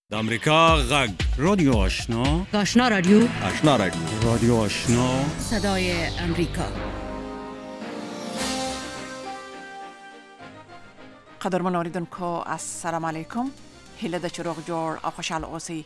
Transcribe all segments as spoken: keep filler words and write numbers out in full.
د امریکا غږ رادیو آشنا آشنا رادیو آشنا رادیو رادیو آشنا صدای امریکا. قدرمن اوریدونکو السلام علیکم. هیله د چروغ جوړ او خوشاله اوسئ.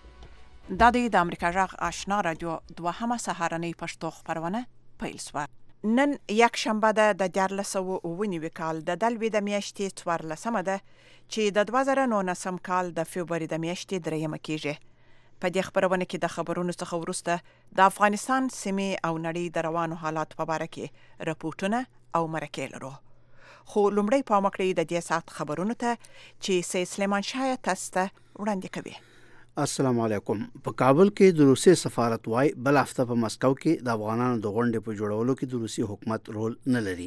دا د امریکا غږ آشنا رادیو دوهمه سهارنۍ پښتو خبرونه پیل شوه. نن یک شنبه ده د دیارلس سوه اووه نوي کال د دلوي د میاشتې څوارلسمه ده چې د دوه زره نولسم کال د فبروري د میاشتې دریمه کېږي. په دې خبرونه کې د خبرونو څخه وروسته د افغانستان سیمې او نړۍ د روانو حالات په اړه کې راپورټونه او مرکې لرو. خو لومړی پام وکړئ د دې ساعت خبرونو ته چې سید سلیمان شاه تاسو ته وړاندې کوي. السلام علیکم. په کابل کې د روسي سفارت وايي بل هفته په مسکو کې د افغانانو د غونډې په جوړولو کې د روسي حکومت رول نه لري.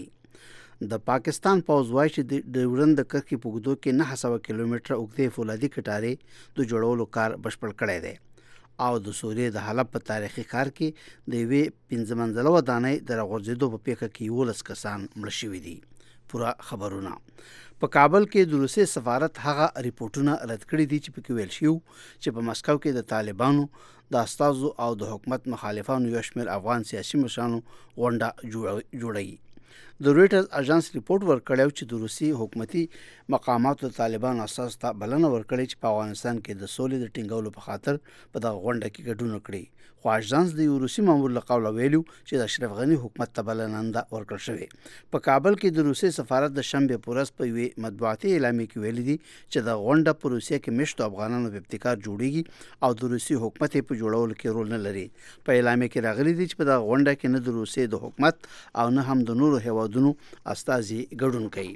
د پاکستان پوځ وايي چې د ډیورند د کرښې په اوږدو کې نهه سوه کیلومتره اوږدې فولادي کټارې د جوړولو کار بشپړ کړی دی او د سوریې د حلب په تاریخي ښار کې د یوې پنځه منزله ودانۍ د راغورځېدو په پیښه کې یولس کسان مړه شوي دي. پوره خبرونه په کابل کې د روسي سفارت هغه ریپورتونه رد کړي دي چې پکې ویل شوي چې په مسکو کې د طالبانو د استازو او د حکومت مخالفانو یو شمېر افغان سیاسي مشرانو غونډه جوړوي. د رویټرز اژانس ریپورت ورکړی چې د روسي حکومتي مقاماتو د طالبانو اساس ته بلنه ورکړې چې په افغانستان کې د سولې د ټینګولو په خاطر په دغه غونډه کې ګډون وکړي. خو اژانس د یو روسي مامور له قوله ویلو چې د اشرف غني حکومت ته بلنه نه ورکړل شوې. په کابل کې د روسي سفارت د شنبې په ورځ په یوې مطبوعاتي اعلامیه کې ویلي دي چې د غونډه په روسیه کې مشتو افغانانو په ابتکار جوړیږي او د روسي حکومت په جوړولو کې رول نه لري. په اعلامیه کې راغلي دي چې په دغه غونډه کې نه د روسي د حکومت او نه هم د نورو هیوادونو استازي ګډون کوي.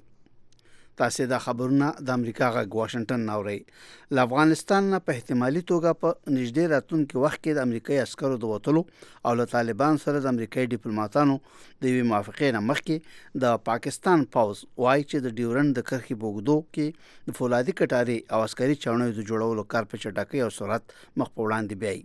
تاسو دا خبرونه د امریکا غږ واشنگټن ناوړي. له افغانستان نه په احتمالي توګه په نږدې راتلونکي وخت کې د امریکایي عسکرو د وتلو او له طالبان سره د امریکایي ډیپلوماټانو د یوې موافقې نه مخکې د پاکستان پوځ وایي چې د ډیورند د کرښې په اوږدو کې د فولادي کټارې او عسکري چاڼیو د جوړولو کار په چټکۍ او سرعت مخ په وړاندې بیایي.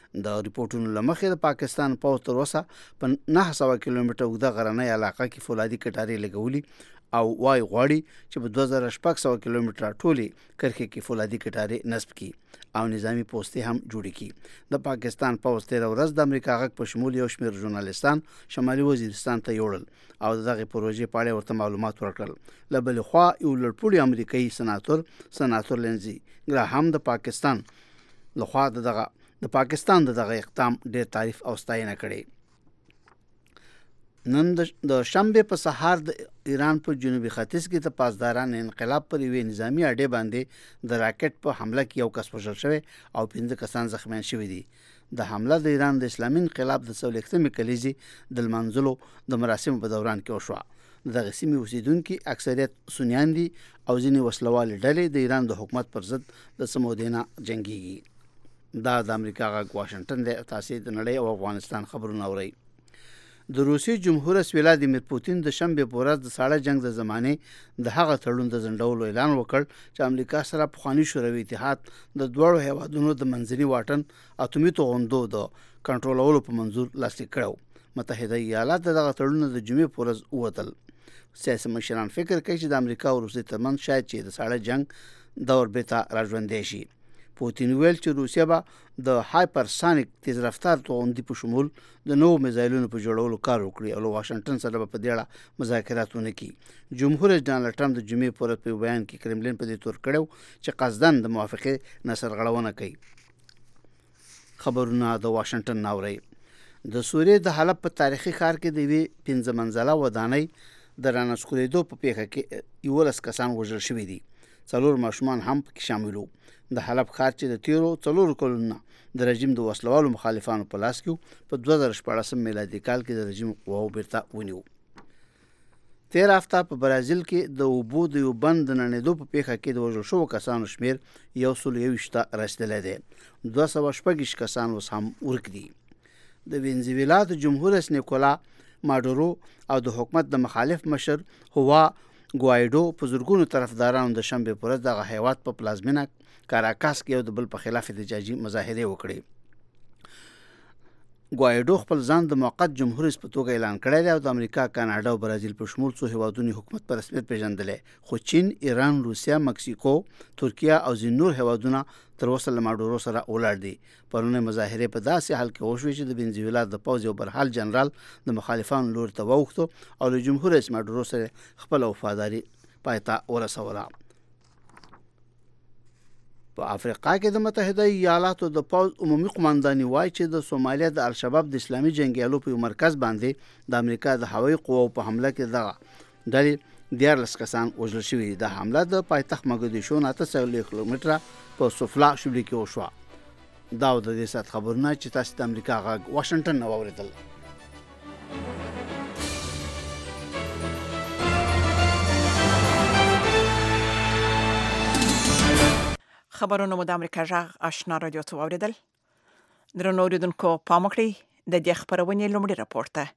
د ریپورټونو له مخې د پاکستان پوځ تر اوسه په نهه سوه کیلومتره اوږده غرنۍ علاقه کې فولادي کټارې لګولي او وايي غواړي چې په دوه زره شپږ سوه کیلومتره ټولې کرښې کې فولادي کټارې نصب کړي او نظامی پوستې هم جوړې کړي. د پاکستان پوځ تېره ورځ د امریکا غږ په شمول یو شمېر ژورنالستان شمالي وزیرستان ته یوړل او د دغې پروژې په اړه ورته معلومات ورکړل. له بلې خوا یو لوړپوړي امریکایي سناتور سناتور لینزي ګراهام د پاکستان لخوا دغه د پاکستان د دغه اقدام ډېر تعریف او ستاینه کړې. نن د شنبې په سهار د ایران په جنوبي ختیځ کې د پاسداران انقلاب پر یوې نظامی اډې باندې د راکټ په حمله کې یو کس وژل شوی او پنځه کسان زخمیان شوي دي. د حمله د ایران د اسلامي انقلاب د څلوېښتمې کلیزې د لمانځلو د مراسمو په دوران کې وشوه. دغه سیمې اوسیدونکي اکثریت سنیان دي او ځینې وسلوالې ډلې د ایران د حکومت پر ضد د سمودینا جنګیږي. دا د امریکا غږ واشنگټن دی. تاسو د نړۍ او افغانستان خبرونه اورئ. د روسي جمهور رئیس ولادیمیر پوتین د شنبې په ورځ د ساړه جنگ د زمانې د هغه تړون د ځنډولو اعلان وکړ چې امریکا سره پخوانی شوروي اتحاد د دوړو هیوادونو د منځني واټن اتومي توغندو د کنټرولولو په منظور لاسلیک کړو. متحده ایالات دغه تړون د جمعې په ورځ ووتل. سیاسي مشران فکر کوي چې د امریکا او روسیې ترمنځ شاید چې د ساړه جنگ دور بیرته راژوندی شي. پوتین ویل چې روسیه به د هایپرسانیک تیز رفتار توغندي په شمول د نوو میزایلونو په جوړولو کار وکړي او له واشنگټن سره په دې اړه مذاکرات ونه کړي. جمهور رئیس ډانلډ ټرمپ د جمعې په ورځ په بیان کې کرملین په دې تور کړو چې قصدن د موافقې نه سرغړونه کوي. خبرونه د واشنگټن ناوړي. د سوریې د حلب په تاریخي ښار کې د یوې پنځه منزله ودانۍ د رانسکورېدو په پیښه کې یولس کسان وژل شوي دي. څلور ماشومان هم پکې شامل وو. د حلب ښار چې د تیرو څلورو کلونو د رژیم د وسلوالو مخالفانو په لاس کې په دوه زره شپاړسم میلادي کال کې د رژیم قواو بیرته ونیو. تېره هفته په برازیل کې د اوبو د یو بند د نړېدو په پیښه کې د وژل شوو کسانو شمېر یو سل یوویشت ته رسېدلی دی. دوه سوه شپږ کسان اوس هم ورک دي. د وینزویلا د جمهور رئیس نیکولا ماډورو او د حکومت د مخالف مشر هوا ګوایډو په زرګونو طرفدارانو د شنبې په ورځ دغه هیواد په پلازمینه کاراکاس کې یو د بل په خلاف احتجاجي مظاهرې وکړې. ګوایډو خپل ځان د موقت جمهور رئیس په توګه اعلان کړی دی او د امریکا، کاناډا او برازیل په شمول څو هیوادونو حکومت په رسمیت پیژندلی، خو چین، ایران، روسیا، مکسیکو، ترکیه او ځینې نور هیوادونه تر اوسه له ماډورو سره ولاړ دي. پرونی مظاهرې په داسې حال کې وشوې چې د وینزویلا د پوځ یو برحال جنرال د مخالفانو لوري ته واوښتو او له جمهور رئیس ماډورو سره خپل وفاداري پای ته ورسوله. په افریقا کې د متحده ایالاتو د پوځ عمومي قومنداني وایي چې د سومالیا د الشباب د اسلامي جنګیالو په یو مرکز باندې د امریکا د هوایي قواو په حمله کې دغه ډلې دیارلس کسان وژل شوي دي. د حمله د پایتخت مګدیشو نه اته سوه کیلومتره په سوفلا شبلي کې وشوه. دا د دې سات خبرونه چې تاسو د امریکا غږ واشنگټن نه واوریدل. خبرونه مو د امریکا غږ آشنا رادیو ته واوریدل. درنو اوریدونکو پام وکړئ د دې خبرونې لومړی راپور ته.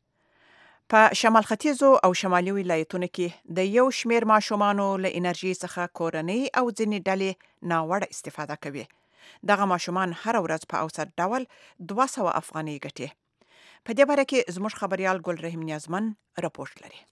په شمال ختیځو او شمالي ولایتونو کې د یو شمیر ماشومانو له انرژي څخه کورنۍ او ځینې ډلې ناوړه استفاده کوي. دغه ماشومان هر ورځ په اوسط ډول دوه سوه افغانۍ ګټي. په دې باره کې زموږ خبريال ګل رحیم نیازمن راپورټ لري.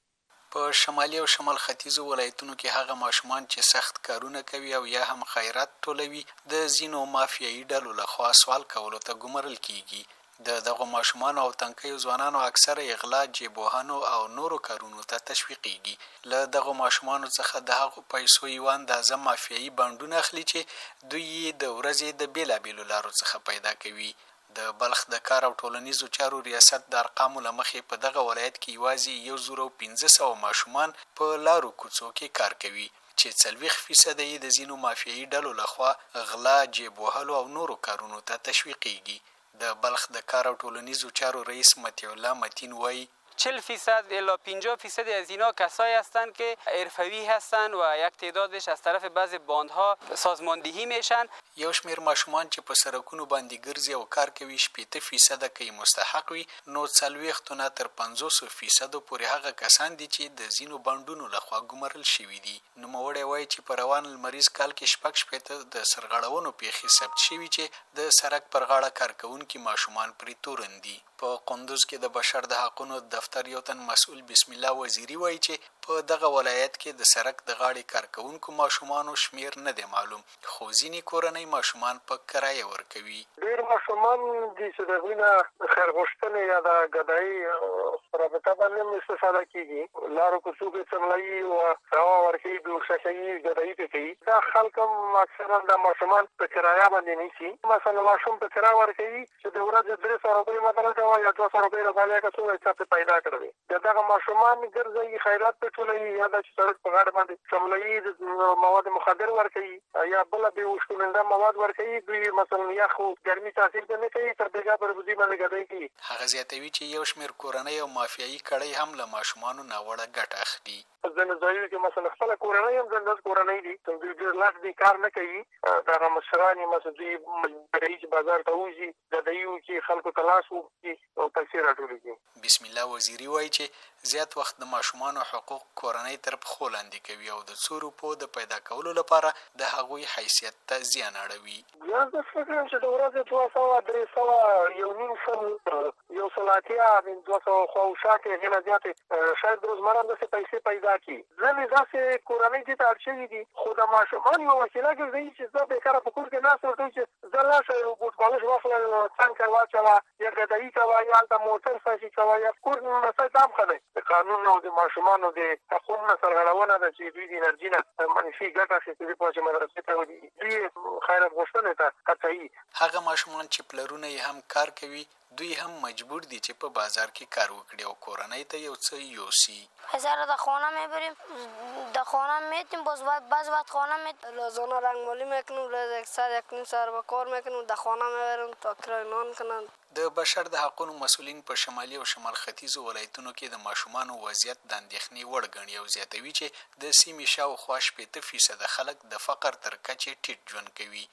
په شمالي او شمال ختیځو ولایتونو کې هغه ماشومان چې سخت کارونه کوي او یا هم خیرات ټولوي د ځینو مافیایي ډلو لخوا سوال کولو ته ګمارل کیږي. د دغه ماشومانو او تنکیو ځوانانو اکثره اغلا، جیبوهانو او نورو کارونو ته تشویقیږي. له دغه ماشومانو څخه د هغو پیسو یو اندازه مافیایي بانډونه اخلي چې دوی د ورځې د بیلابیلو لارو څخه پیدا کوي. د بلخ د کار او ټولنیزو چارو ریاست د ارقامو له مخې په دغه ولایت کې یوازې یو زر او پنځه سوه ماشومان په لارو کوڅو کې کار کوي چې څلوېښت فیصده یې د ځینو مافیایي ډلو لخوا غلا، جیب وهلو او نورو کارونو ته تشویقیږي. د بلخ د کار او ټولنیزو چارو رئیس مطیع الله متین وایي چهل فیصد الی پنجاه فیصد از اینا کسایی هستند که حرفوی هستند و یک تعدادش از طرف بعضی باندها سازماندهی میشن. یو شمیر ماشومان چې په سرکونو باندې ګرځي او کار کوي شپېته فیصده کې مستحق وي، نو څلوېښتو نه تر پنځوسو فیصدو پورې هغه کسان دي چې د ځینو بانډونو لخوا ګمارل شوي دي. نوموړی وایي چې په روان لمریز کال کې شپږ شپېته د سرغړونو پیښې ثبت شوي چې د سرک پر غاړه کار کوونکي ماشومان پرې تورن دي. په قندوز کې د بشر د حقونو دفتر یو تن مسؤل بسم الله وزیری وایي چې په دغه ولایت کې د سرک د غاړې کار کوونکو ماشومانو شمیر نه دی معلوم، خو ځینې کورنۍ ماشومان په کرایه ورکوي. ډېر ماشومان دي چې د هغوی نه خیرغوښتنې یا د ګدایي رابطه باندې هم استفاده کېږي. لارو کوڅو کې څملایي او هوا ورکوي، بېهوشه کوي، ګدایي پرې کوي. دا خلک هم اکثرا د ماشومان په کرایه باندې نیسي. مثلا ماشوم په کرایه ورکوي چې د ورځې درې سوه روپۍ مثلا یا دوه سوه روپۍ راباندې که څومره حساب ته پیدا کړی. د دغه ماشومان ګرځوي، خیرات پرې ټولوي، یا دا چې سړک په غاړه باندې څملایي مواد مخدر ورکوي یا بله بېهوش کننده مواد ورکوي. دوی مثلا یخ او ګرمي تاثیر ته نه کوي، تر بېګا پر دوی باندې ګدایي کوي. هغه زیاتوي چې یو شمېر کورنۍ او مافیایي کړۍ هم له ماشومانو ناوړه ګټه اخلي. ځینې ځایونو کې مثلا خپله کورنۍ هم ځنډز کورنۍ دي، دوی ډېر لاس دې کار نه کوي. دغه مشران یې مثلا دوی مجبوروي چې بازار ته وځي، ګدایي وکړي، خلکو ته لاس وکړي او پیسې راټولې کړي. بسم الله وزیری وایي چې زیات وخت د ماشومانو حقوق کورنۍ تر پښو لاندې کوي او د څو روپو د پیدا کولو لپاره د هغوی حیثیت ته زیان اړوي. یا زه فکر کوم چې د ورځې دوه سوه درې سوه یو نیم سل یو سل اتیا دوه سوه خواوشا کې هغې نه زیاتې شاید روزمره همداسې پیسې پیدا کړي. ځینې داسې کورنۍ دې ته اړ شوي دي، خو د ماشومان یوه وسیله ګرځوي چې زه بېکاره په کور کې ناست ورته وایي چې زه لاړ شه یو بوټ پالش واخله، څنګ واچوه، یا ګدایي کوه، یا هلته موټر ساسي کوه، یا کور مسای ته هم ښه دی. د قانون او د ماشومانو د حقونو نه سرغړونه ده چې دوی د انرژي نه منفي ګټه اخیستلي په چې مدرسې ته ودي، دوی خیرات غوښتنې ته هڅوي. هغه ماشومان چې پلرونه یې هم کار کوي دوی هم مجبور دي چې په بازار کې کار وکړي او کورنۍ ته یو څه یوسي. پسر در خانه میبریم، در خانه میتیم، باز بعض وقت خانه میتیم، روزانه رنگمالی میکنیم، روز یک ساعت یک نیم ساعت به کار میکنیم، در خانه میبریم تا کرایه نان کنن. د بشر د حقونو مسؤلین په شمالي او شمال ختیځو ولایتونو کې د ماشومانو وضعیت د اندېښنې وړ ګڼي او زیاتوي چې د سیمې شاوخوا شپېته فیصده خلک د فقر تر کچې ټیټ ژوند کوي.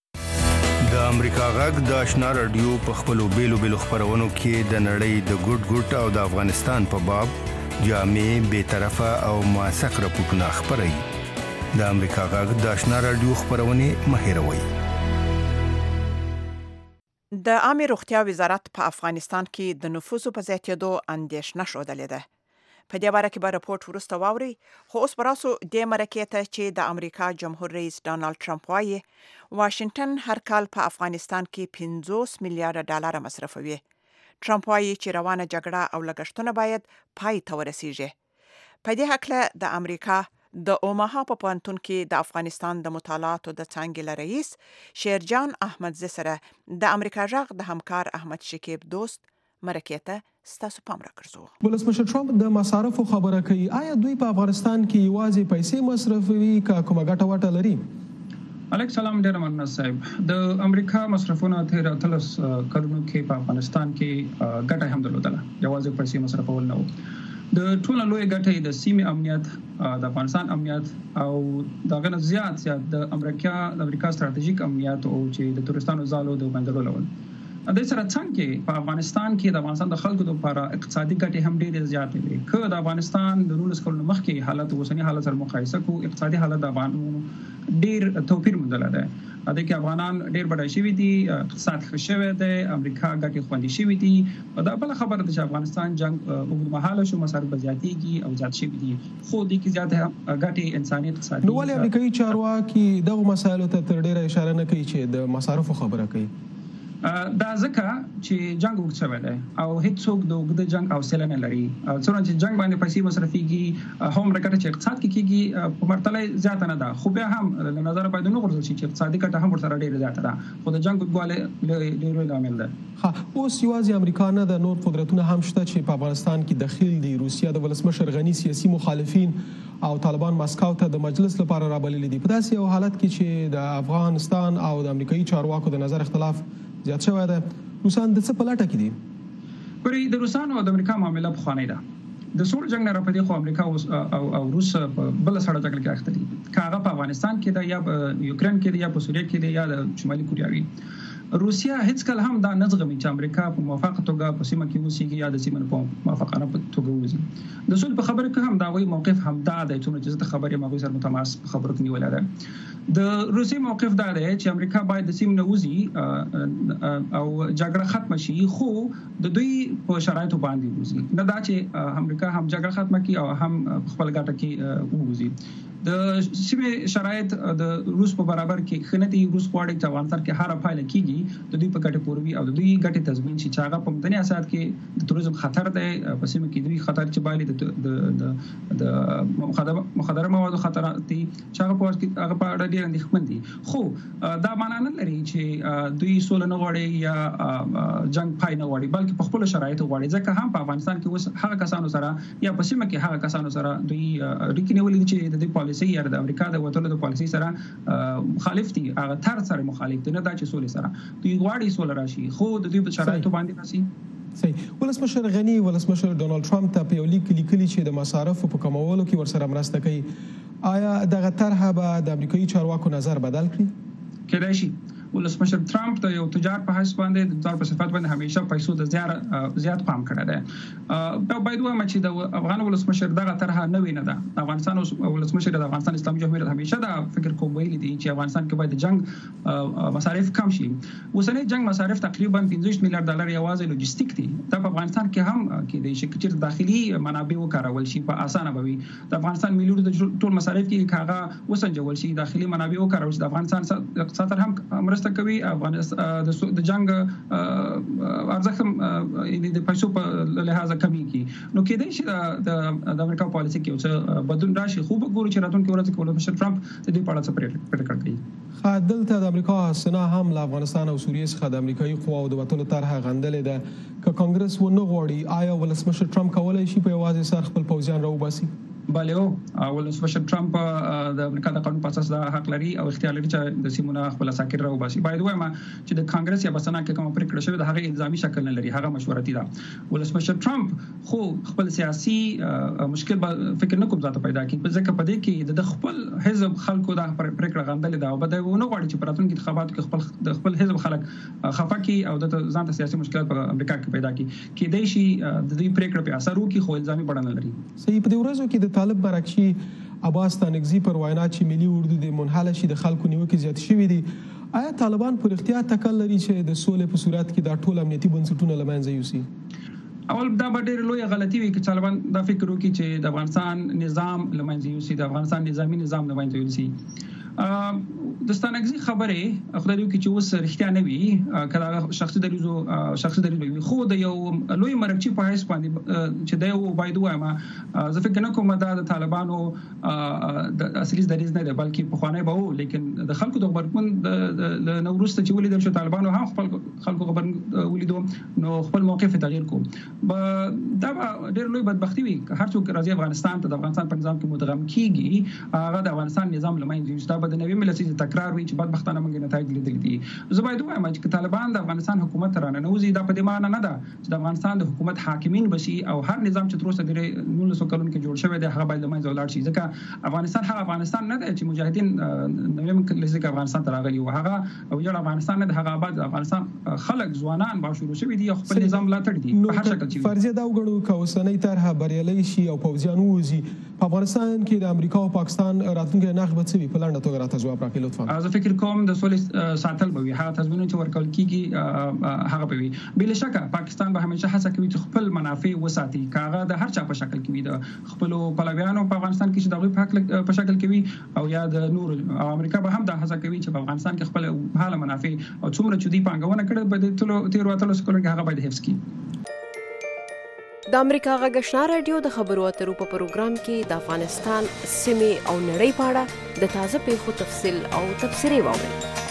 د امریکا غږ د آشنا رادیو په خپلو بیلو بیلو خپرونو کې د نړۍ د ګوټ ګوټ او د افغانستان په باب جامع، بېطرفه او موثق راپورټونه خپروي. د امریکا غږ د آشنا رادیو خپرونې مه هېروئ. د عامه روغتیا وزارت په افغانستان کې د نفوسو په زیاتېدو اندېښنه ښودلې ده. په دې باره کې به راپورټ وروسته واوري، خو اوس به راسو دې مرکې ته چې د امریکا جمهور رئیس ډانالډ ټرمپ وایي واشنگټن هر کال په افغانستان کې پنځوس میلیارډ ډالر مصرفوي. ټرمپ وایي چې روانه جګړه او لګښتونه باید پای ته ورسیږي. په دې هکله د امریکا د اوماها په پوهنتون کې د افغانستان د مطالعاتو د څانګې رئیس شیرجان احمدزی سره د امریکا غږ د همکار احمد شکیب دوست مرکې ته ستاسو پام راګرځوو. ولسمشر ټرمپ د مصارفو خبره کوي. آیا دوی په افغانستان کې یوازې پیسې مصرفوي که کومه ګټه وټه لري؟ علیک سلام، ډیر مننه صاحب. د امریکا مصرفونه تیر اتلس کلونو کې په افغانستان کې ګټه هم درلودله، یوازې پیسې مصرفول نه و. د ټولو لوی ګټې د سیمې امنیت، د افغانستان امنیت او دغه نه زیات زیات د امریکا د امریکا ستراتیژیک امنیت او چې د تورستانو زالو د بندرو لول. د سره څنګه په افغانستان کې د افغانستان د خلکو لپاره اقتصادي ګټې هم ډېرې زیاتې دي. که د افغانستان د نولس کلونو مخکې حالت اوسنی حالت سره مقایسه کوو، اقتصادي حالت د افغانانو ډېر توپیر موندلی دی. د کې افغانان ډېر بډای شوي دي، اقتصاد ښه شوی دی، امریکا ګټې خوندي شوي دي. دا بله خبره ده چې افغانستان جنګ اوږدمهاله شو، مصارف به زیاتېږي او زیات شوي دي، خو دې کې زیاتې ګټې انساني اقتصادي. نو ولې امریکایي چارواکي دغو مسایلو ته تر ډېره اشاره نه کوي چې د مصارفو خبره کوي؟ دا ځکه چې جنگ اوږد شوی دی او هیڅوک د اوږده جنگ حوصله نه لري. څومره چې جنگ باندې پیسې مصرفېږي، هومره ګټه چې اقتصاد کې کېږي په مرتله زیاته نه ده، خو بیا هم له نظره باید ونه غورځول شي چې اقتصادي ګټه هم ورسره ډېره زیاته ده، خو د جنگ اوږدوالی ډېر لوی لامل ده. اوس یوازې امریکا نه ده، نور قدرتونه هم شته چې په افغانستان کې دخیل دي. روسیه د ولسمشر غني سیاسي مخالفین او طالبان مسکو ته د مجلس لپاره رابللي دي. په داسې یو حالت کې چې د افغانستان او د امریکایي چارواکو د نظر اختلاف زیات شوی ده، روسان د څه په لټه کې دي؟ ګورئ، د روسانو او د امریکا معامله پخوانۍ ده. د سوړ جنګ نه راپدې خو امریکا او او روس په بل سره جګړه کې اخته دي، که هغه په افغانستان کې ده یا په یوکرين کې ده یا په سوریه کې ده یا د شمالي کوریا وي. روسیا هیڅ کله هم دا نه زغمي چې امریکا په موافقه توګه په سیمه کې اوسېږي یا د سیمې په موافقانه توګه وځي. د صلح په خبره کې هم دا وایي موقف هم دا دی، څومره چې زه خبرې مغوي سره متماس په خبرو کې نیولې ده. د روسي موقف دا دی چې امریکا باید د سیمې نه وځي او جګړه ختم شي، خو د دوی په شرایطو باندې وځي، نه دا چې امریکا هم جګړه ختم کړي او هم خپل ګټه کې ووځي. د سیمې شرایط د روس په برابر کې خنتي روس غواړي چې افغانستان کې هر پایله کیږي د دوی په ګټه پوروي او د دوی ګټه تضمین شي، چې هغه په مدني اساس کې د توریزم خطر دی، په سیمه کې دوی خطر چې باندې د د مخدره مخدره موادو خطرات دي چې هغه په کې هغه په ډېر اندېښمن دي. خو دا معنی نه لري چې دوی سوله نه غواړي یا جنگ پای نه غواړي، بلکې په خپل شرایطو غواړي. ځکه هم په افغانستان کې اوس هغه کسانو سره یا په سیمه کې هغه کسانو سره دوی اړیکې نیولې چې د دې پالیسي یا د امریکا د وټولو د پالیسي سره مخالف دي، هغه تر سره مخالف دي، نه دا چې سولې سره دوی غواړي سوله راشي، خو د دوی په شرایطو باندې راشي. صحیح. ولسمشر غني ولسمشر ډونالد ټرمپ ته په یو لیک لیکلي چې د مصارفو په کمولو کې ورسره مرسته کوي. آیا دغه طرحه به د امریکایي چارواکو نظر بدل کړي؟ کېدای شي. ولسمشر ټرمپ د یو تجار په حیث باندې د تجار په صفت باندې همیشه پیسو د زیات زیات پام کړی دی. په باید وایم چې د افغان ولسمشر دغه طرحه نه وینه ده. افغانستان ولسمشر د افغانستان اسلامي جمهوریت همیشه دا فکر کوم ویلي دي چې افغانستان کې باید د جنگ مصارف کم شي. اوسنۍ جنگ مصارف تقریبا پنځه میلیارډ ډالر یوازې لوجستیک دي. دا په افغانستان کې هم کې د شکل داخلي منابع وکارول شي په اسانه به وي. د افغانستان مليون د ټول مصارف کې کاغه وسنجول شي، داخلي منابع وکارول شي. د افغانستان اقتصاد هم مرسته کوي، افغانستان د جنگ ارزښت هم د پیسو په لحاظ کمی کی. نو کېدای شي د امریکا پالیسي کې اوس بدلون راشي، خو به ګورو چې راتلونکي ورځ کې ولسمشر ټرمپ د دې په اړه څه پریکړه کوي. دلته د امریکا سنا هم له افغانستان او سوریې څخه د امریکایي قواو د وټولو طرحه غندلې ده. که کانګرس و نه غواړي، آیا ولسمشر ټرمپ کولی شي په یوازې سر خپل پوځیان راوباسي؟ بله او ولسمشر ټرمپ د امریکا د قانون په اساس د حق لري او اختیار لري چې د سیمونه خپل ساکر راوباسي. باید وایم چې د کانګرس یا بسنه کې کوم پریکړه شوې د هغه الزامي شکل نه لري، هغه مشورتي ده. ولسمشر ټرمپ خو خپل سیاسي مشکل به فکر نه کوم ځاته پیدا کړي، ځکه په دې کې د خپل حزب خلکو د پریکړه غندلې ده او بده ونه غواړي چې په راتلونکي انتخاباتو کې خپل د خپل حزب خلک خفه کړي او د ځان ته سیاسي مشکلات په امریکا کې پیدا کړي. کېدای شي د دې پریکړه په اثر وکړي، خو الزامي بڼه نه لري. صحیح. په دې ورځو کې د طالب برعکسي عباس تانګزي پر وینا چې ملي اردو د منحله شي د خلکو نیوکې زیات شوې دي. آیا طالبان په اختیار تکل لري چې د سولې په صورت کې دا ټول امنیتي بنسټونه له منځه یوسي؟ اول دا به ډېر لوی غلطي وي چې طالبان دا فکر وکړي چې د افغانستان نظام له منځه یوسي، د افغانستان نظامی نظام له منځه یوسي. د ستانګزي خبره خدای دې چې اوس رښتیا نه وي کله شخصي دریزو شخصي دریزو وي، خو د یو لوی مرکچی په حیث باندې چې دا یو باید وایم زه فکر نه کوم دا د طالبانو د اصلي دریز نه دی بلکې په خوانه به وو، لیکن د خلکو د خبرګون د نوروز ته چې ولیدل شو طالبانو هم خپل خلکو خبر ولیدو نو خپل موقف تغییر کو. دا ډېر لوی بدبختی وي هر څوک راځي افغانستان ته د افغانستان په نظام کې مدغم کیږي هغه د افغانستان نظام لمنځه یوسي. دا به د نوي ملتي تکرار وي چې بدبختانه موږ نتایج لیدل دي. زه باید وایم چې طالبان د افغانستان حکومت رانه نوځي دا په دې معنی نه ده چې د افغانستان د حکومت حاکمین بشي او هر نظام چې تر اوسه د نولس سوه کلونو کې جوړ شوی دی هغه باید لمنځه ولاړ شي، ځکه افغانستان هغه افغانستان نه دی چې مجاهدین نویم کلاسیک افغانستان ته راغلي او هغه او یو افغانستان نه دی، هغه آباد افغانستان خلک ځوانان با شروع شوی دي خپل نظام ملاتړ دي په هر شکل چې فرضیه دا وګڼو چې اوسنۍ طرحه بریالۍ شي او پوځیان ووځي په افغانستان کې د امریکا او پاکستان راتلونکي نقش به څه وي؟ په لنډه توګه راته جواب راکړئ لطفا. زه فکر کوم د سولې ساتل به وي، هغه تضمینونه چې ورکول کیږي هغه به وي. بل شک پاکستان به همیشه هڅه کوي چې خپل منافع وساتي، کاغه د هر چا په شکل کې وي، د خپل پلویانو په افغانستان کې چې دغه په حق په شکل کې وي او یا د نور او امریکا به هم د هڅه کوي چې په افغانستان کې خپل حاله منافع او څومره چې دی پانګونه کړي به د تلو تیر وتلو سکول کې هغه باید حفظ کړي. د امریکا غږ آشنا رادیو د خبرو اترو په پروګرام کې د افغانستان سیمې او نړۍ په اړه د تازه پیښو تفصیل او تبصرې واورئ.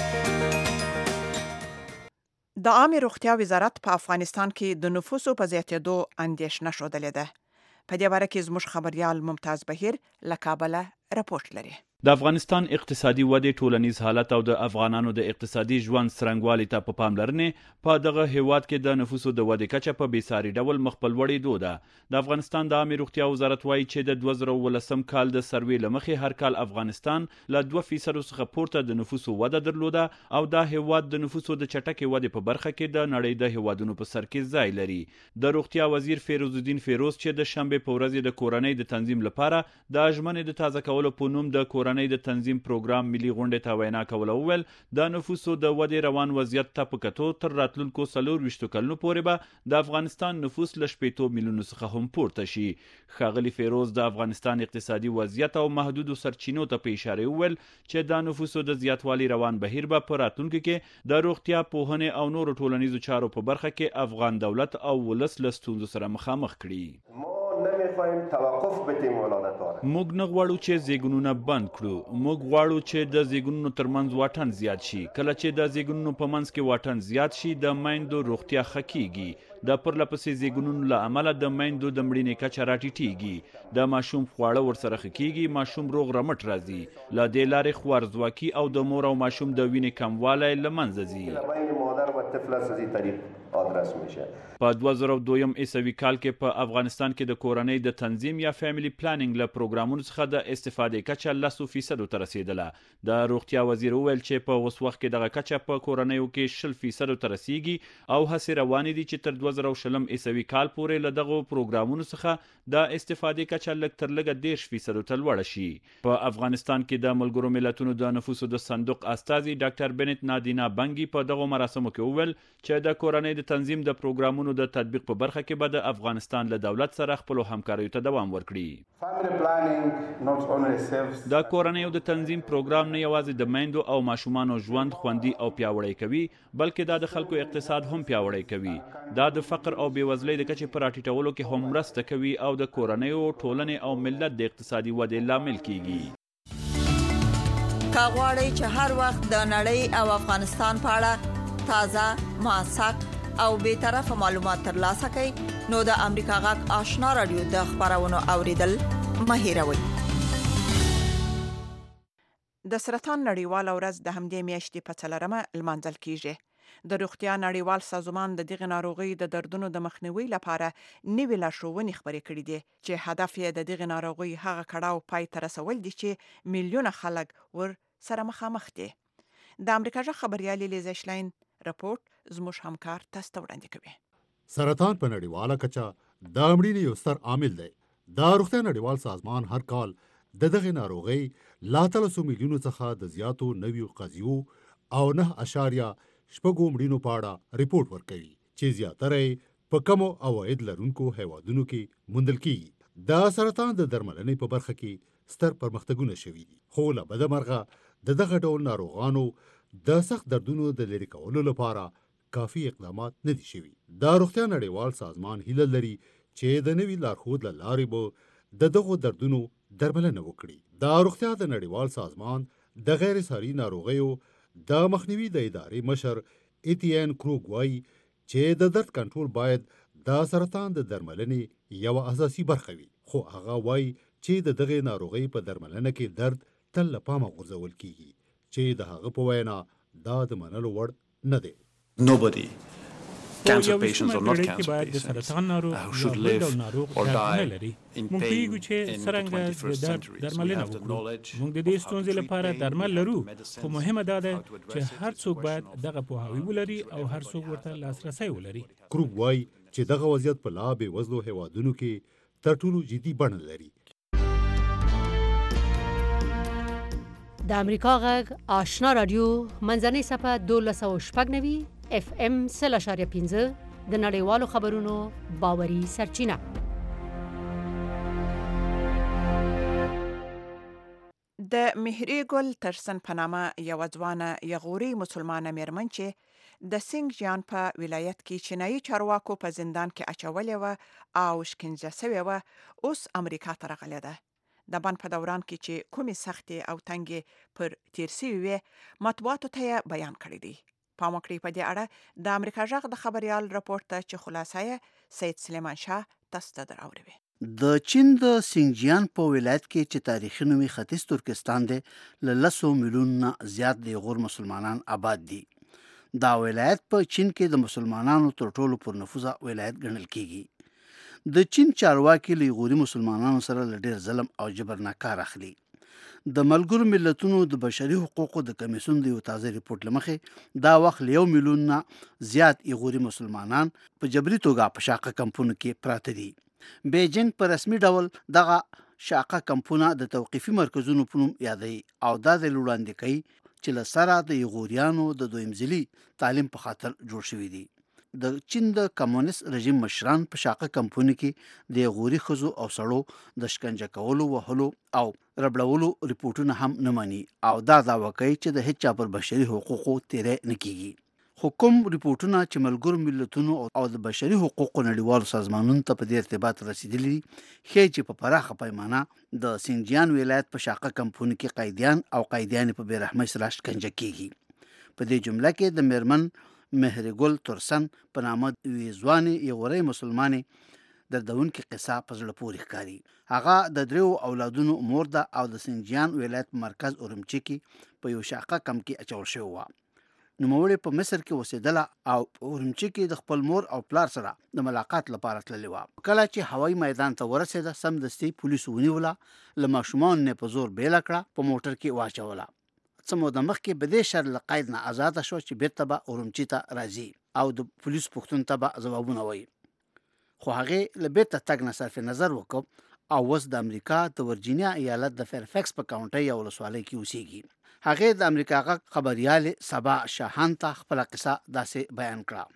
د عامه روغتیا وزارت په افغانستان کې د نفوسو په زیاتېدو اندېښنه ښودلې ده. په دې باره کې زموږ خبريال ممتاز بهیر له کابل راپورټ لري. د افغانستان اقتصادي ودې ټولنیز حالت او د افغانانو د اقتصادي ژوند څرنګوالي ته په پاملرنې په دغه هیواد کې د نفوسو د ودې کچه په بیساري ډول مخ په لوړېدو ده. د افغانستان د عامه روغتیا وزارت وایي چې د دوه زره ولسم کال د سروې له مخې هر کال افغانستان له دوه فیصدو څخه پورته د نفوسو وده درلوده او دا هیواد د نفوسو د چټکې ودې په برخه کې د نړۍ د هیوادونو په سر کې ځای لري. د روغتیا وزیر فیروز الدین فیروز چې د شنبې په ورځ د کورنۍ د تنظیم لپاره د ژمنې د تازه کولو په نوم د کورنۍ د تنظیم پروګرام ملي غونډې ته وینا کوله وویل د نفوسو د ودې روان وضعیت ته په کتو تر راتلونکو څلور ویشتو کلونو پورې به د افغانستان نفوس له شپېتو میلیونو څخه هم پورته شي. ښاغلي فیروز د افغانستان اقتصادي وضعیت او محدودو سرچینو ته په اشاره وویل چې د نفوسو د زیاتوالي روان بهیر به په راتلونکي کې د روغتیا پوهنې او نورو ټولنیزو چارو په برخه کې افغان دولت او ولس له ستونزو سره مخامخ کړي. موږ نه غواړو چې زیږونونه بند کړو، موږ غواړو چې د زیږونونو ترمنځ واټن زیات شي. کله چې د زیږونونو په منځ کې واټن زیات شي د میندو روغتیا ښه کیږي. د پرلپسې زیږونونو له امله د میندو د مړینې کچه راټیټیږي، د ماشوم خواړه ورسره ښه کیږي، ماشوم روغ رمټ راځي. له دې لارې خوارځواکي او د مور او ماشوم د وینې کموالی له منځه ځي. په دوه زره دویم عیسوي کال کې په افغانستان کې د کورنۍ د تنظیم یا فیملی پلانینګ له پروګرامونو څخه د استفادې کچه لسو فیصدو ته رسیدله. د روغتیا وزیر وویل چې په اوس وخت کې دغه کچه په کورنیو کې شل فیصدو ته رسیږي او هڅې روانې دي چې تر دوه زره شلم عیسوي کال پورې له دغو پروګرامونو څخه د استفادې کچه لږ تر لږه دېرش فیصدو ته لوړه شي. په افغانستان کې د ملګرو ملتونو د نفوسو د صندوق استازي ډاکټر بنت نادینا بنګي په دغو مراسمو کې وویل چې د کورنۍ د تنظیم د پروګرامونو د تطبیق په برخه کې به د افغانستان له دولت سره خپل همکاریو ته دوام ورکړي. د کورنۍ د تنظیم پروګرام نه یوازې د میندو او ماشومانو ژوند خوندي او پیاوړی کوي بلکې دا د خلکو اقتصاد هم پیاوړی کوي. دا د فقر او بیوزلۍ د کچې په راټیټولو کې هم مرسته کوي او د کورنیو ټولنې او ملت د اقتصادي ودې لامل کیږي. که غواړئ چې هر وخت د نړۍ او افغانستان په اړه تازه، موثق او بې طرفه معلومات ترلاسه کړئ نو د امریکا غږ آشنا رادیو د خبرونو اوریدل مه هېروئ. د سرطان نړیواله ورځ د همدې میاشتې په څلورمه لمانځل کیږي. د روغتیا نړیوال سازمان د دغه ناروغي د دردونو د مخنیوي لپاره نوې لارښوونې خپرې کړې دي چې هدف یې د دغه ناروغي هغه کړاو پای ته رسول دي چې میلیونه خلک ور سره مخامخ دي. د امریکا ژبه خبريال لیزا شلاین رپورټ زموږ همکار تاسو ته وړاندې کوي. سرطان په نړیواله کچه د مړینې یو ستر عامل دی. د روغتیا نړیوال سازمان هر کال د دغه ناروغۍ له اتلسو میلیونو څخه د زیاتو نویو قضیو او نه اشاریه شپږو مړینو په اړه ریپورت ورکوي چې زیاتره په کمو عواید لرونکو هیوادونو کې موندل کیږي د سرطان د درملنې په برخه کې ستر پرمختګونه شوي دي خو له بده مرغه د دغه ډول ناروغانو د سخت دردونو د لرې کولو لپاره کافي اقدامات نه دي شوي د روغتیا نړیوال سازمان هیله لري چې د نوي لارښود له لارې به د دغو دردونو درملنه وکړي د روغتیا د نړیوال سازمان د غیر ساري ناروغیو د مخنیوي د ادارې مشر ایتین کروګ وایي چې د درد کنټرول باید د سرطان د درملنې یوه اساسي برخه وي خو هغه وایي چې د دغې ناروغۍ په درملنه کې درد تل له پامه غورځول کیږي چې د هغه په وینا دا د منلو وړ نه دی Nobody cancer patients or not cancer patients uh, who should live or die in pain in the twenty-first century. So we have the knowledge موږ د دې ستونزې لپاره درمل لرو خو مهمه دا ده چې هر څوک باید دغه پوهاوی ولري او هر څوک ورته لاسرسی ولري. کروګ وایي چې دغه وضعیت په لا بې وزلو هیوادونو کې تر ټولو جدي بڼه لري. د امریکا غږ آشنا رادیو منځنۍ صفحه دولس سوه شپږ نوي اف ام سل اشاریه پنځه د نړیوالو خبرونو باوري سرچینه. د مهری ګل ترسن په نامه یوه ځوانه یغوري مسلمانه میرمن چې د سینګ جیان په ولایت کې چینایي چارواکو په زندان کې اچولې وه او شکنجه سوې وه اوس امریکا ته راغلې ده. د بند په دوران کې چې کومې سختې او تنګې پر تیر سوي وې مطبوعاتو ته یې بیان کړی دی. پام وکړئ په دې اړه د امریکا غږ د خبریال راپورټ ته چې خلاصه یې سید سلیمان شاه تاسو ته دراوړي. د چین د سینګجیان په ولایت کې چې تاریخي نومي ختیځ ترکستان دی له لسو میلیونو زیات د غور مسلمانان آباد دي. دا ولایت په چین کې د مسلمانانو تر ټولو پر نفوذه ولایت ګڼل کیږي. د چین چارواکي له غوري مسلمانانو سره له ډېر ظلم او جبر نه کار اخلي. د ملګرو ملتونو د بشري حقوقو د کمیسیون د یو تازه ریپورت لمخې دا وخت له یو میلیون نه زیات ایغوري مسلمانان په جبري توګه په شاقه کمپونو کې پراته دي. بیجینګ په رسمي ډول دغه شاقه کمپونه د توقیفي مرکزونو په نوم یادوي او دا د وړاندې کوي چې له سره د ایغوریانو د دویم ځلي تعلیم په خاطر جوړ شوي دي. د چین د کمونیست رژیم مشران په شاقه کمپونو کې د غوري خزو او سړو د شکنجه کولو وهلو او ربړولو ریپورتونه هم نه مانی او دا دعوا کوي چې د هیڅ پر بشري حقوقو تیرې نه کیږي. حکوم ریپورتونه چې ملګرو ملتونو او د بشري حقوقو نړیوالو سازمانونو ته په دې ارتباط رسیدلي ښیي چې په پراخه پیمانه د سینجیان ولایت په شاقه کمپونو کې قیدیان او قیدیان په بیرحمۍ سره شکنجه کیږي. په دې جمله کې د میرمن مهری ګل ترسن په نامه یوې ځوانې یغورۍ مسلمانې دردونکې قصه په زړه پورې ښکاري. هغه د دریو اولادونو مور ده او د سینجیان ولایت په مرکز اورمچي کې په یو شاقه کم کې اچول شوې وه. نوموړې په مصر کې اوسېدله او په اورمچي کې د خپل مور او پلار سره د ملاقات لپاره تللې وه. کله چې هوایي میدان ته ورسېده سمدستي پولیسو ونیوله، له ماشومانو نه په زور بیله کړه، په موټر کې واچوله. څه موده مخکې به دې شر له قید نه آزاده شوه چې بیرته به اورمچي ته راځي او د پولیس پوښتنو ته به ځوابونه وایي. خو هغې له بیرته تګ نه صرف نظر وکړ او اوس د امریکا د ورجینیا ایالت د فیرفیکس په کاونټۍ یو ولسوالۍ کې اوسېږي. هغې د امریکا غږ خبریالې سبا شاهان ته خپله قصه داسې بیان کړه.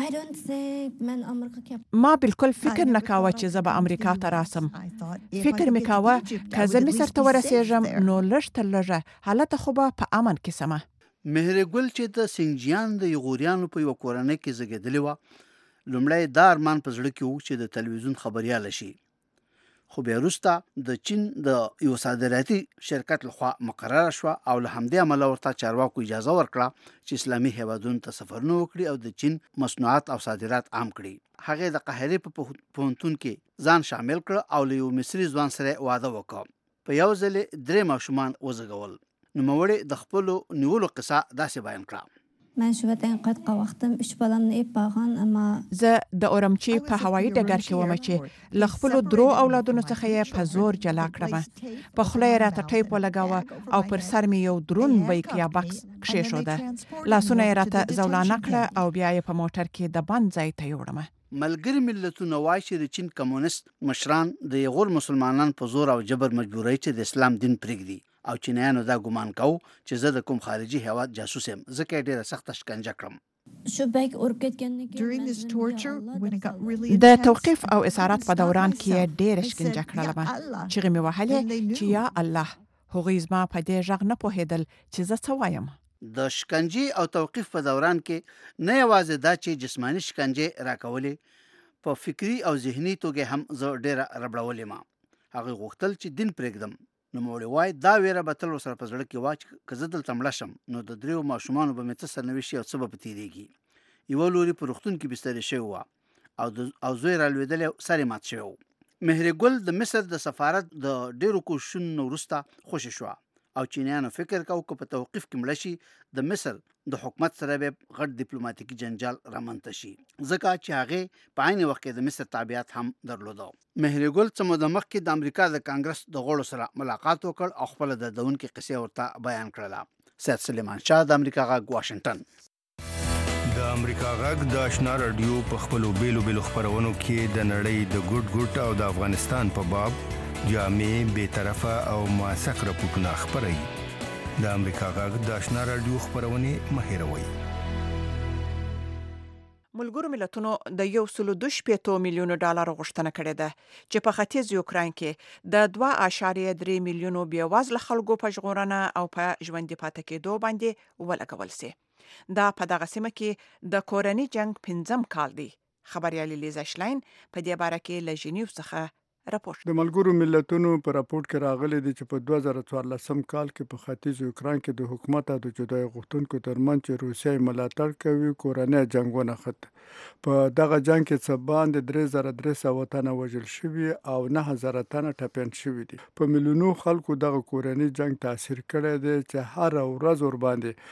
ما بالکل فکر نه کاوه چې زه به امریکا ته راسم. فکر مې کاوه که زه مصر ته ورسېږم نو لږ تر لږه هلته خو به په امن کې سمه. مهری ګل چې د سینجیان د یغوریانو په یوه کورنۍ کې زیږېدلې وه، لومړی دا ارمان په زړه کې و چې د تلویزیون خبریاله شي. خو بیا وروسته د چین د یو صادراتي شرکت لخوا مقرره شوه او له همدې امله ورته چارواکو اجازه ورکړه چې اسلامي هیوادونو ته سفرونه وکړي او د چین مصنوعات او صادرات عام کړي. هغې د قاهرې په پوهنتون کې ځان شامل کړ او له یو مصري ځوان سره واده وکړ. په یو ځل درې ماشومان وزېږول. نوموړې د خپلو نیولو قصه داسې بیان کړه. من شوبت اینقدر وقتم اش بالام نه باغان اما زه د اورمچي په هوایي ډګر کې وم چې له خپلو درو اولادونو څخه یې په زور جلا کړم. په خوله یې راته ټیپ ولګاوه او پر سر مې یو درون بیک یا بکس کښېښوده. لاسونه یې راته زولانه کړه او بیا یې په موټر کې د بند ځای ته یوړم. ملګري ملتونه وایي چې د چین کمونیست مشران د یغور مسلمانان په زور او جبر مجبوروي چې د اسلام دین پرېږدي او چینایانو دا ګمان کوي چې زه د کوم خارجي هیواد جاسوس یم ځکه ډیره سخت شکنجه کړم. د توقيف او اسارت په دوران کې ډېر شکنجه کړل ما چې مې وهلې چې یا الله هغه زما په دې ژغ نه پوهېدل چې زه څه وایم. د شکنجه او توقيف په دوران کې نه یوازې دا چې جسمانی شکنجه راکولې په فکری او ذهني توګه هم زه ډېر ربړولې ما. هغه غوښتل چې دین پرېږدم. نو موري وای دا ویره به تل سره په زړه کې واچ که زه دلته مړ شم نو د دریو ماشومانو به مې څه سرنوي شي او څه به پتیریږي. یو لوري په روغتون کې بستر شوی و او او زوی را لویدل سره مات شوی و. مهرګل د مصر د سفارت د ډیرو کوششونو وروسته خوشی شو او چینیانو فکر کاوه چې په توقيف کې مړ شي د مصر د حکومت سره به غټ ډیپلوماټیکي جنجال رامنځته شي ځکه چې هغه په عین وخت کې د مصر تابعیت هم درلوده. مهرګل څه موده مخکې د امریکا د کانګرس د غړو سره ملاقات وکړ او خپل د دونکو قصې ورته بیان کړله. سید سلیمان شاه د امریکا غږ واشنگټن. د امریکا غږ د آشنا رادیو په خپلو بیلو بیلو خبرونو کې د نړۍ د ګډ ګډ او د افغانستان په باب جامع بے طرفه او موثق راپورټونه خبري. د امریکا غږ د آشنا رادیو خبرونه مهیروي. ملګرو ملتونو د یو سلو دوه شپېته میلیونو ډالر غوښتنه کړې ده چې په ختیځ یوکرين کې د دوه اعشاریه درې میلیونو بیوازله خلکو په ژغورنه او په ژوندۍ پاتې کېدو باندې ولګول شي. دا په دغه سیمه کې د کورنۍ جنگ پنځم کال دی. خبريالي لیزا شلاین په دې باره کې له ژنیو څخه راپورټ. د ملګرو ملتونو په راپورټ کې راغلي دي چې په دوه زره څوارلسم کال کې په ختیځ یوکرين کې د حکومت او د جدای غوښتونکو ترمنځ چې روسیه ملاتړ کوي کورنۍ جنگونه خط. په دغه جنگ کې څه باندې درې زره درې سوه تنه وژل شوي او نه زره تنه ټپیان شوي دي. په میلیونو خلکو دغه کورنۍ جنگ تاثیر کړی دی چې هر ورځ ور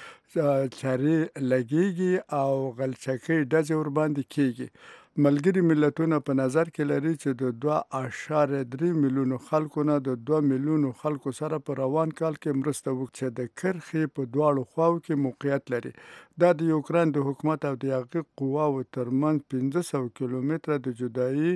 باندې چاري لګيږي او غلچکۍ ډزې ور باندې کیږي. ملګری ملتونه په نظر کې لري چې د دوه اعشاریه درې میلیونو خلکو نه د دوه میلیونو خلکو سره په روان کال کې مرسته وکړي چې د کرخې په دواړو خواو کې موقعیت لري. دا د یوکرين د حکومت او د هغې قواو ترمنځ پنځه سوه کیلومتره د جدایي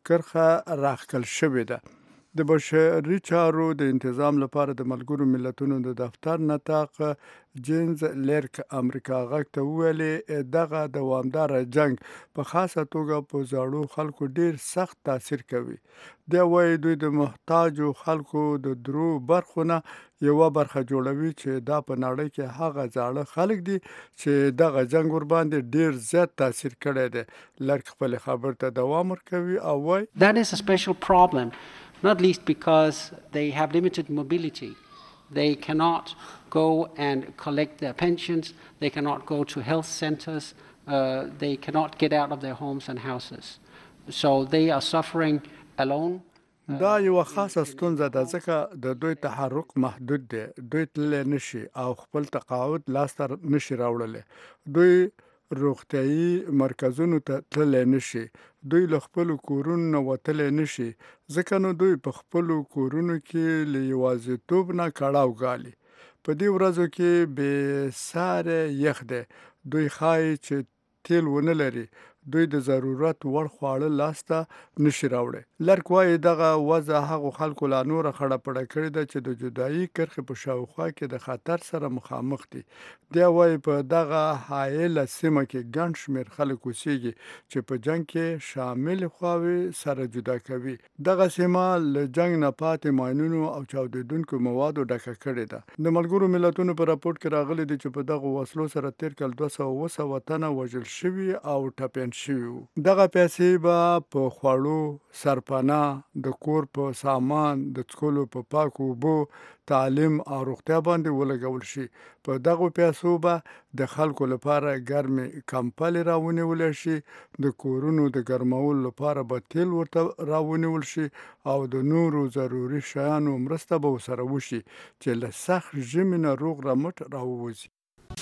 کرخه راښکل شوې ده. د بشري چارو د تنظیم لپاره د ملګرو ملتونو د دفتر نطاق جینز لرک امریکا غږ ته ویلي دغه دوامدار جنگ په خاصه توګه په زړو خلکو ډیر سخت تاثیر کوي. دا وایي دوی د محتاجو خلکو د درو برخو نه یو برخه جوړوي چې دا په نړۍ کې هغه ځاړه خلک دي چې دغه جنگ ور باندې ډیر زیات تاثیر کړی دی. لرک خپل خبر ته دوام ورکوي او وایي That is a special problem, not least because they have limited mobility. They cannot go and collect their pensions. They cannot go to health centers. Uh, they cannot get out of their homes and houses. So they are suffering alone. دا یو خاصه ستونزه ده ځکه د دوی تحرک محدود دی. دوی تللی نشي او خپل تقاعد لاسته نشي راوړلی. دوی روغتیايي مرکزونو ته تللی نشي. دوی له خپل کورونو نه وتلی نشي ځکه نو دوی په خپل کورونو کې له یوازیتوب نه کړاو ګالي. په دې ورځو کې بې ساره یخ دی. دوی ښایي چې تیل ونه لري. دوی د ضرورت وړ خواړه لاسته نشي راوړي. لرک وایي دغه وضع هغو خلکو لا نور خړه پړه کړې ده چې د جدایي کرخې په شاوخوا کې د خطر سره مخامخ دي. دی وایي په دغه حایله سیمه کې ګڼ شمېر خلک اوسېږي چې په جنګ کې شامل خواوې سره جدا کوي. دغه سیمه له جنګ نه پاتې ماینونو او چاودېدونکو موادو ډکه کړې ده. د ملګرو ملتونو په راپورټ کې راغلي دي چې په دغه وسلو سره تیر کال دوه سوه اوه سوه تنه وژل شوي او ټپیان شوي. دغه پیسې به په خوړو، سرپناه، د کور په سامان، د څښلو په پاکو اوبو، تعلیم او روغتیا باندې ولګول شي. په دغو پیسو به د خلکو لپاره ګرمې کمپلې راونیول شي. د کورونو د ګرمولو لپاره به تیل ورته راونیول شي او د نورو ضروري شیانو مرسته به ورسره وشي چې له سخت ژمي نه روغ رمټ راووځي.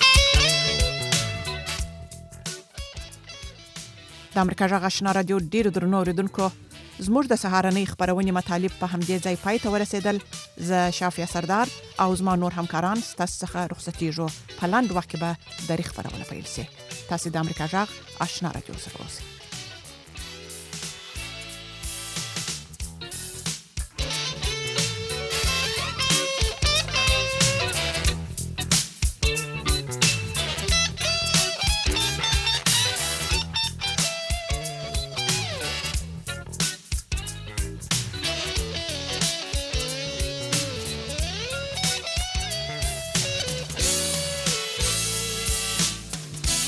د امریکا غږ آشنا رادیو ډیرو درنو اوریدونکو زموږ د سهارنۍ خبرونې مطالب په همدې ځای پای ته ورسېدل. زه شافیا سردار او زما نور همکاران ستاسو څخه رخصتېږو. په لاندې وخت کې به درې خبرونه پیل شي. تاسو د امریکا غږ آشنا رادیو سره اوسئ.